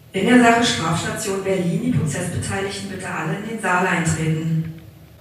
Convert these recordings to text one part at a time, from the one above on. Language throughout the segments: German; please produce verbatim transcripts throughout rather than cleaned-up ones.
In der Sache Strafstation Berlin, die Prozessbeteiligten bitte alle in den Saal eintreten.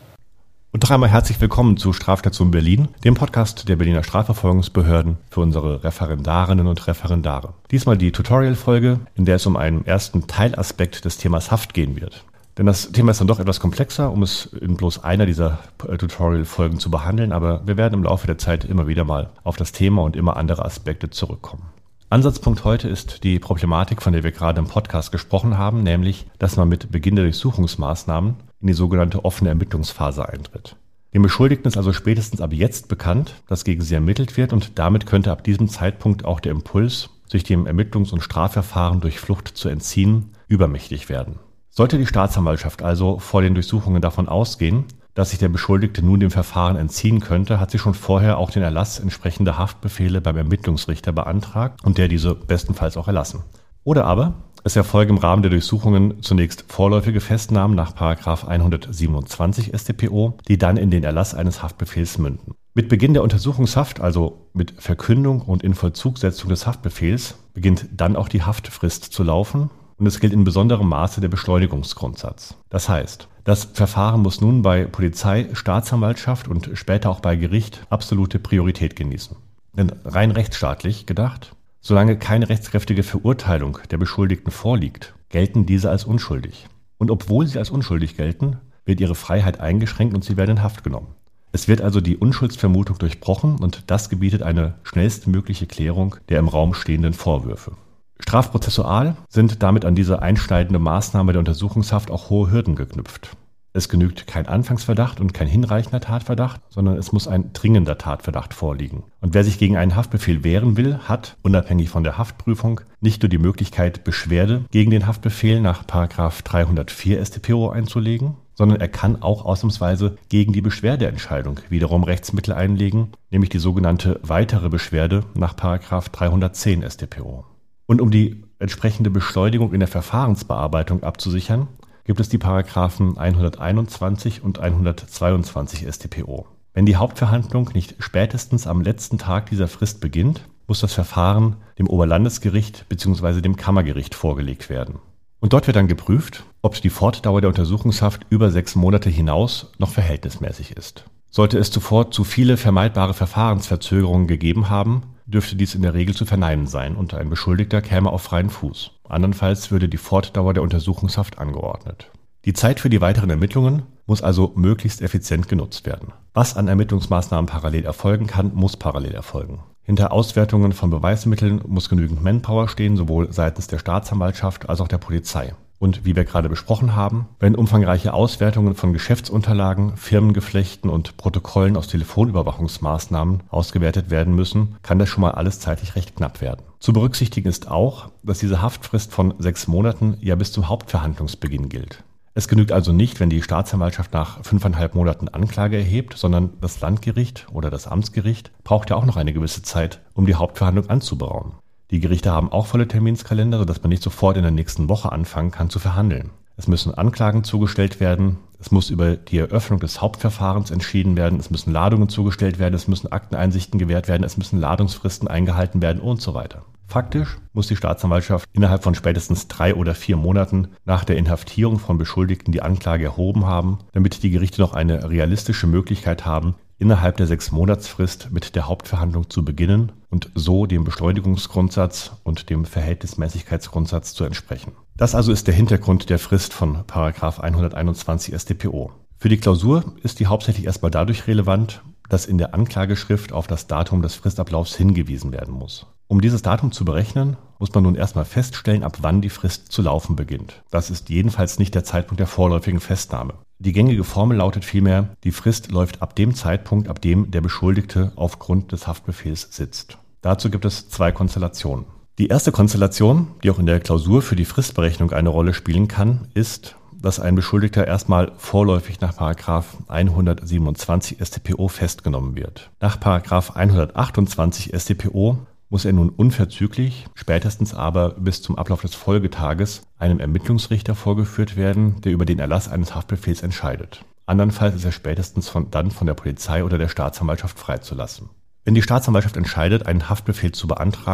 Und noch einmal herzlich willkommen zu Strafstation Berlin, dem Podcast der Berliner Strafverfolgungsbehörden für unsere Referendarinnen und Referendare. Diesmal die Tutorial-Folge, in der es um einen ersten Teilaspekt des Themas Haft gehen wird. Denn das Thema ist dann doch etwas komplexer, um es in bloß einer dieser Tutorial-Folgen zu behandeln, aber wir werden im Laufe der Zeit immer wieder mal auf das Thema und immer andere Aspekte zurückkommen. Ansatzpunkt heute ist die Problematik, von der wir gerade im Podcast gesprochen haben, nämlich, dass man mit Beginn der Durchsuchungsmaßnahmen in die sogenannte offene Ermittlungsphase eintritt. Dem Beschuldigten ist also spätestens ab jetzt bekannt, dass gegen sie ermittelt wird, und damit könnte ab diesem Zeitpunkt auch der Impuls, sich dem Ermittlungs- und Strafverfahren durch Flucht zu entziehen, übermächtig werden. Sollte die Staatsanwaltschaft also vor den Durchsuchungen davon ausgehen, dass sich der Beschuldigte nun dem Verfahren entziehen könnte, hat sie schon vorher auch den Erlass entsprechender Haftbefehle beim Ermittlungsrichter beantragt und der diese bestenfalls auch erlassen. Oder aber es erfolgen im Rahmen der Durchsuchungen zunächst vorläufige Festnahmen nach Paragraph hundertsiebenundzwanzig S t P O, die dann in den Erlass eines Haftbefehls münden. Mit Beginn der Untersuchungshaft, also mit Verkündung und Invollzugsetzung des Haftbefehls, beginnt dann auch die Haftfrist zu laufen. Und es gilt in besonderem Maße der Beschleunigungsgrundsatz. Das heißt, das Verfahren muss nun bei Polizei, Staatsanwaltschaft und später auch bei Gericht absolute Priorität genießen. Denn rein rechtsstaatlich gedacht, solange keine rechtskräftige Verurteilung der Beschuldigten vorliegt, gelten diese als unschuldig. Und obwohl sie als unschuldig gelten, wird ihre Freiheit eingeschränkt und sie werden in Haft genommen. Es wird also die Unschuldsvermutung durchbrochen und das gebietet eine schnellstmögliche Klärung der im Raum stehenden Vorwürfe. Strafprozessual sind damit an diese einschneidende Maßnahme der Untersuchungshaft auch hohe Hürden geknüpft. Es genügt kein Anfangsverdacht und kein hinreichender Tatverdacht, sondern es muss ein dringender Tatverdacht vorliegen. Und wer sich gegen einen Haftbefehl wehren will, hat, unabhängig von der Haftprüfung, nicht nur die Möglichkeit, Beschwerde gegen den Haftbefehl nach Paragraph dreihundertvier S t P O einzulegen, sondern er kann auch ausnahmsweise gegen die Beschwerdeentscheidung wiederum Rechtsmittel einlegen, nämlich die sogenannte weitere Beschwerde nach Paragraph dreihundertzehn S t P O. Und um die entsprechende Beschleunigung in der Verfahrensbearbeitung abzusichern, gibt es die Paragraphen hunderteinundzwanzig und hundertzweiundzwanzig S t P O. Wenn die Hauptverhandlung nicht spätestens am letzten Tag dieser Frist beginnt, muss das Verfahren dem Oberlandesgericht bzw. dem Kammergericht vorgelegt werden. Und dort wird dann geprüft, ob die Fortdauer der Untersuchungshaft über sechs Monate hinaus noch verhältnismäßig ist. Sollte es zuvor zu viele vermeidbare Verfahrensverzögerungen gegeben haben, dürfte dies in der Regel zu verneinen sein und ein Beschuldigter käme auf freien Fuß. Andernfalls würde die Fortdauer der Untersuchungshaft angeordnet. Die Zeit für die weiteren Ermittlungen muss also möglichst effizient genutzt werden. Was an Ermittlungsmaßnahmen parallel erfolgen kann, muss parallel erfolgen. Hinter Auswertungen von Beweismitteln muss genügend Manpower stehen, sowohl seitens der Staatsanwaltschaft als auch der Polizei. Und wie wir gerade besprochen haben, wenn umfangreiche Auswertungen von Geschäftsunterlagen, Firmengeflechten und Protokollen aus Telefonüberwachungsmaßnahmen ausgewertet werden müssen, kann das schon mal alles zeitlich recht knapp werden. Zu berücksichtigen ist auch, dass diese Haftfrist von sechs Monaten ja bis zum Hauptverhandlungsbeginn gilt. Es genügt also nicht, wenn die Staatsanwaltschaft nach fünfeinhalb Monaten Anklage erhebt, sondern das Landgericht oder das Amtsgericht braucht ja auch noch eine gewisse Zeit, um die Hauptverhandlung anzuberaumen. Die Gerichte haben auch volle Terminskalender, sodass man nicht sofort in der nächsten Woche anfangen kann zu verhandeln. Es müssen Anklagen zugestellt werden, es muss über die Eröffnung des Hauptverfahrens entschieden werden, es müssen Ladungen zugestellt werden, es müssen Akteneinsichten gewährt werden, es müssen Ladungsfristen eingehalten werden und so weiter. Faktisch muss die Staatsanwaltschaft innerhalb von spätestens drei oder vier Monaten nach der Inhaftierung von Beschuldigten die Anklage erhoben haben, damit die Gerichte noch eine realistische Möglichkeit haben, innerhalb der Sechs-Monatsfrist mit der Hauptverhandlung zu beginnen und so dem Beschleunigungsgrundsatz und dem Verhältnismäßigkeitsgrundsatz zu entsprechen. Das also ist der Hintergrund der Frist von Paragraph hunderteinundzwanzig S t P O. Für die Klausur ist die hauptsächlich erstmal dadurch relevant, dass in der Anklageschrift auf das Datum des Fristablaufs hingewiesen werden muss. Um dieses Datum zu berechnen, muss man nun erstmal feststellen, ab wann die Frist zu laufen beginnt. Das ist jedenfalls nicht der Zeitpunkt der vorläufigen Festnahme. Die gängige Formel lautet vielmehr, die Frist läuft ab dem Zeitpunkt, ab dem der Beschuldigte aufgrund des Haftbefehls sitzt. Dazu gibt es zwei Konstellationen. Die erste Konstellation, die auch in der Klausur für die Fristberechnung eine Rolle spielen kann, ist, dass ein Beschuldigter erstmal vorläufig nach Paragraph hundertsiebenundzwanzig S t P O festgenommen wird. Nach Paragraph hundertachtundzwanzig S t P O muss er nun unverzüglich, spätestens aber bis zum Ablauf des Folgetages, einem Ermittlungsrichter vorgeführt werden, der über den Erlass eines Haftbefehls entscheidet. Andernfalls ist er spätestens von, dann von der Polizei oder der Staatsanwaltschaft freizulassen. Wenn die Staatsanwaltschaft entscheidet, einen Haftbefehl zu beantragen,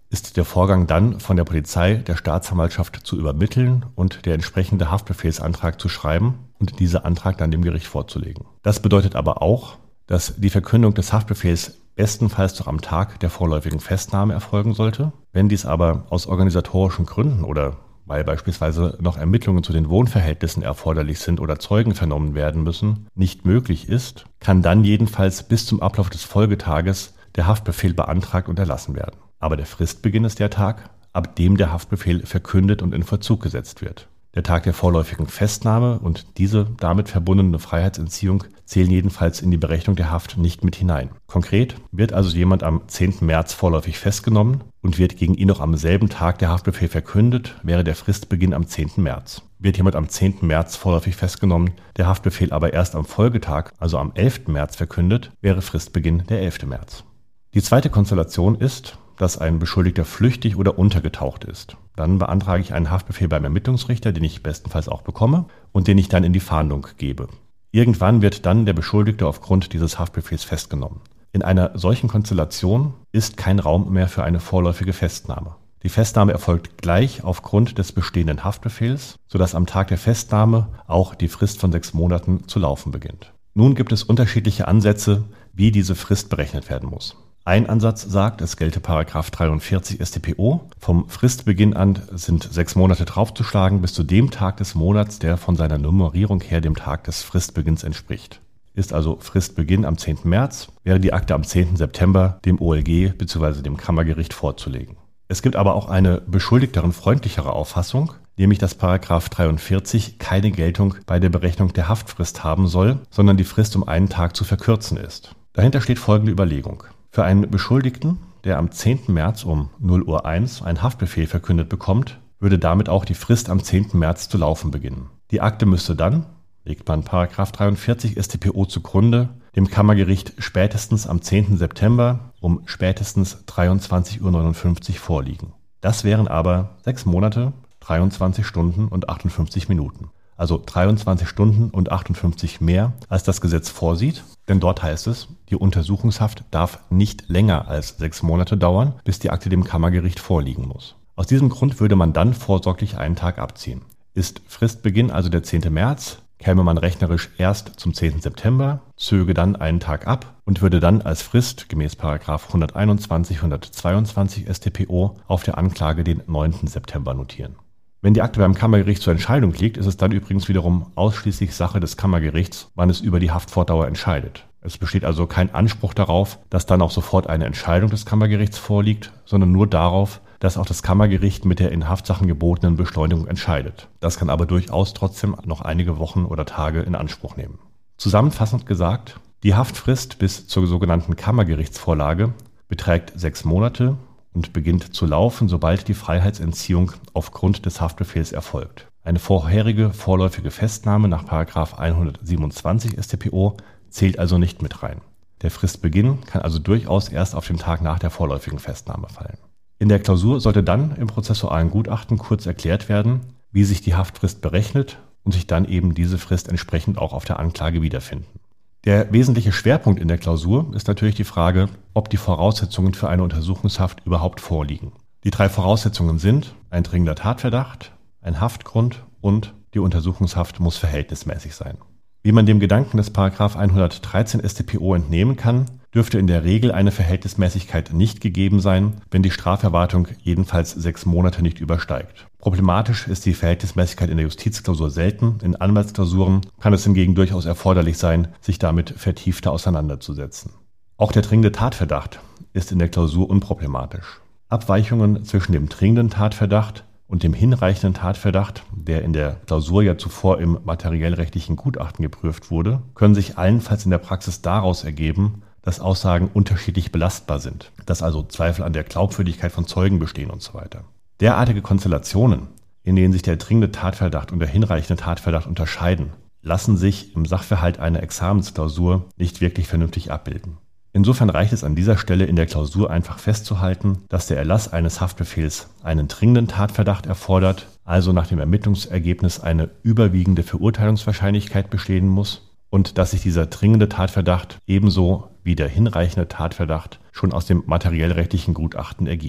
ist der Vorgang dann von der Polizei der Staatsanwaltschaft zu übermitteln und der entsprechende Haftbefehlsantrag zu schreiben und dieser Antrag dann dem Gericht vorzulegen. Das bedeutet aber auch, dass die Verkündung des Haftbefehls bestenfalls noch am Tag der vorläufigen Festnahme erfolgen sollte. Wenn dies aber aus organisatorischen Gründen oder weil beispielsweise noch Ermittlungen zu den Wohnverhältnissen erforderlich sind oder Zeugen vernommen werden müssen, nicht möglich ist, kann dann jedenfalls bis zum Ablauf des Folgetages der Haftbefehl beantragt und erlassen werden. Aber der Fristbeginn ist der Tag, ab dem der Haftbefehl verkündet und in Vollzug gesetzt wird. Der Tag der vorläufigen Festnahme und diese damit verbundene Freiheitsentziehung zählen jedenfalls in die Berechnung der Haft nicht mit hinein. Konkret wird also jemand am zehnten März vorläufig festgenommen und wird gegen ihn noch am selben Tag der Haftbefehl verkündet, wäre der Fristbeginn am zehnten März. Wird jemand am zehnten März vorläufig festgenommen, der Haftbefehl aber erst am Folgetag, also am elften März verkündet, wäre Fristbeginn der elfte März. Die zweite Konstellation ist, dass ein Beschuldigter flüchtig oder untergetaucht ist. Dann beantrage ich einen Haftbefehl beim Ermittlungsrichter, den ich bestenfalls auch bekomme und den ich dann in die Fahndung gebe. Irgendwann wird dann der Beschuldigte aufgrund dieses Haftbefehls festgenommen. In einer solchen Konstellation ist kein Raum mehr für eine vorläufige Festnahme. Die Festnahme erfolgt gleich aufgrund des bestehenden Haftbefehls, sodass am Tag der Festnahme auch die Frist von sechs Monaten zu laufen beginnt. Nun gibt es unterschiedliche Ansätze, wie diese Frist berechnet werden muss. Ein Ansatz sagt, es gelte Paragraph dreiundvierzig S t P O. Vom Fristbeginn an sind sechs Monate draufzuschlagen bis zu dem Tag des Monats, der von seiner Nummerierung her dem Tag des Fristbeginns entspricht. Ist also Fristbeginn am zehnten März, wäre die Akte am zehnten September dem O L G bzw. dem Kammergericht vorzulegen. Es gibt aber auch eine beschuldigteren freundlichere Auffassung, nämlich dass Paragraph dreiundvierzig keine Geltung bei der Berechnung der Haftfrist haben soll, sondern die Frist um einen Tag zu verkürzen ist. Dahinter steht folgende Überlegung. Für einen Beschuldigten, der am zehnten März um null Uhr eins einen Haftbefehl verkündet bekommt, würde damit auch die Frist am zehnten März zu laufen beginnen. Die Akte müsste dann, legt man Paragraph dreiundvierzig S t P O zugrunde, dem Kammergericht spätestens am zehnten September um spätestens dreiundzwanzig Uhr neunundfünfzig vorliegen. Das wären aber sechs Monate, dreiundzwanzig Stunden und achtundfünfzig Minuten. Also dreiundzwanzig Stunden und achtundfünfzig mehr, als das Gesetz vorsieht. Denn dort heißt es, die Untersuchungshaft darf nicht länger als sechs Monate dauern, bis die Akte dem Kammergericht vorliegen muss. Aus diesem Grund würde man dann vorsorglich einen Tag abziehen. Ist Fristbeginn also der zehnte März, käme man rechnerisch erst zum zehnten September, zöge dann einen Tag ab und würde dann als Frist gemäß Paragraph hunderteinundzwanzig, hundertzweiundzwanzig S t P O auf der Anklage den neunten September notieren. Wenn die Akte beim Kammergericht zur Entscheidung liegt, ist es dann übrigens wiederum ausschließlich Sache des Kammergerichts, wann es über die Haftfortdauer entscheidet. Es besteht also kein Anspruch darauf, dass dann auch sofort eine Entscheidung des Kammergerichts vorliegt, sondern nur darauf, dass auch das Kammergericht mit der in Haftsachen gebotenen Beschleunigung entscheidet. Das kann aber durchaus trotzdem noch einige Wochen oder Tage in Anspruch nehmen. Zusammenfassend gesagt, die Haftfrist bis zur sogenannten Kammergerichtsvorlage beträgt sechs Monate und beginnt zu laufen, sobald die Freiheitsentziehung aufgrund des Haftbefehls erfolgt. Eine vorherige vorläufige Festnahme nach Paragraph hundertsiebenundzwanzig S t P O zählt also nicht mit rein. Der Fristbeginn kann also durchaus erst auf den Tag nach der vorläufigen Festnahme fallen. In der Klausur sollte dann im prozessualen Gutachten kurz erklärt werden, wie sich die Haftfrist berechnet und sich dann eben diese Frist entsprechend auch auf der Anklage wiederfinden. Der wesentliche Schwerpunkt in der Klausur ist natürlich die Frage, ob die Voraussetzungen für eine Untersuchungshaft überhaupt vorliegen. Die drei Voraussetzungen sind ein dringender Tatverdacht, ein Haftgrund und die Untersuchungshaft muss verhältnismäßig sein. Wie man dem Gedanken des Paragraph hundertdreizehn S t P O entnehmen kann, dürfte in der Regel eine Verhältnismäßigkeit nicht gegeben sein, wenn die Straferwartung jedenfalls sechs Monate nicht übersteigt. Problematisch ist die Verhältnismäßigkeit in der Justizklausur selten. In Anwaltsklausuren kann es hingegen durchaus erforderlich sein, sich damit vertiefter auseinanderzusetzen. Auch der dringende Tatverdacht ist in der Klausur unproblematisch. Abweichungen zwischen dem dringenden Tatverdacht und dem hinreichenden Tatverdacht, der in der Klausur ja zuvor im materiellrechtlichen Gutachten geprüft wurde, können sich allenfalls in der Praxis daraus ergeben, dass Aussagen unterschiedlich belastbar sind, dass also Zweifel an der Glaubwürdigkeit von Zeugen bestehen und so weiter. Derartige Konstellationen, in denen sich der dringende Tatverdacht und der hinreichende Tatverdacht unterscheiden, lassen sich im Sachverhalt einer Examensklausur nicht wirklich vernünftig abbilden. Insofern reicht es an dieser Stelle in der Klausur einfach festzuhalten, dass der Erlass eines Haftbefehls einen dringenden Tatverdacht erfordert, also nach dem Ermittlungsergebnis eine überwiegende Verurteilungswahrscheinlichkeit bestehen muss und dass sich dieser dringende Tatverdacht ebenso wie der hinreichende Tatverdacht schon aus dem materiellrechtlichen Gutachten ergibt.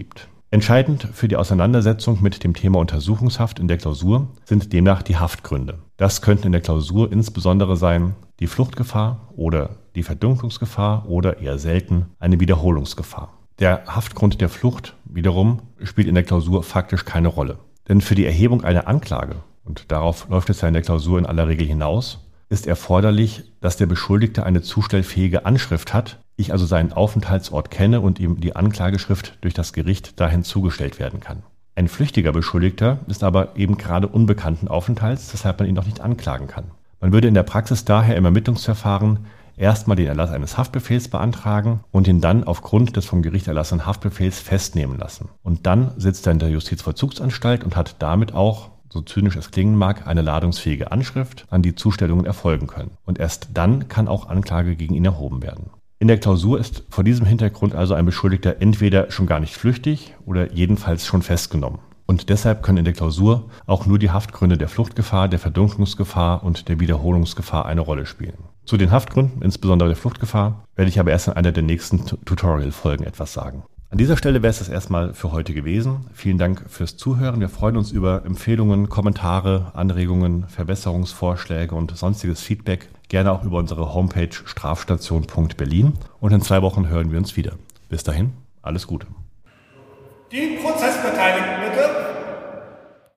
Entscheidend für die Auseinandersetzung mit dem Thema Untersuchungshaft in der Klausur sind demnach die Haftgründe. Das könnten in der Klausur insbesondere sein die Fluchtgefahr oder die Verdunklungsgefahr oder eher selten eine Wiederholungsgefahr. Der Haftgrund der Flucht wiederum spielt in der Klausur faktisch keine Rolle. Denn für die Erhebung einer Anklage, und darauf läuft es ja in der Klausur in aller Regel hinaus, ist erforderlich, dass der Beschuldigte eine zustellfähige Anschrift hat, ich also seinen Aufenthaltsort kenne und ihm die Anklageschrift durch das Gericht dahin zugestellt werden kann. Ein flüchtiger Beschuldigter ist aber eben gerade unbekannten Aufenthalts, weshalb man ihn noch nicht anklagen kann. Man würde in der Praxis daher im Ermittlungsverfahren erstmal den Erlass eines Haftbefehls beantragen und ihn dann aufgrund des vom Gericht erlassenen Haftbefehls festnehmen lassen. Und dann sitzt er in der Justizvollzugsanstalt und hat damit auch, so zynisch es klingen mag, eine ladungsfähige Anschrift, an die Zustellungen erfolgen können. Und erst dann kann auch Anklage gegen ihn erhoben werden. In der Klausur ist vor diesem Hintergrund also ein Beschuldigter entweder schon gar nicht flüchtig oder jedenfalls schon festgenommen. Und deshalb können in der Klausur auch nur die Haftgründe der Fluchtgefahr, der Verdunklungsgefahr und der Wiederholungsgefahr eine Rolle spielen. Zu den Haftgründen, insbesondere der Fluchtgefahr, werde ich aber erst in einer der nächsten Tutorial-Folgen etwas sagen. An dieser Stelle wäre es das erstmal für heute gewesen. Vielen Dank fürs Zuhören. Wir freuen uns über Empfehlungen, Kommentare, Anregungen, Verbesserungsvorschläge und sonstiges Feedback. Gerne auch über unsere Homepage strafstation punkt berlin. Und in zwei Wochen hören wir uns wieder. Bis dahin, alles Gute. Die Prozessbeteiligten bitte.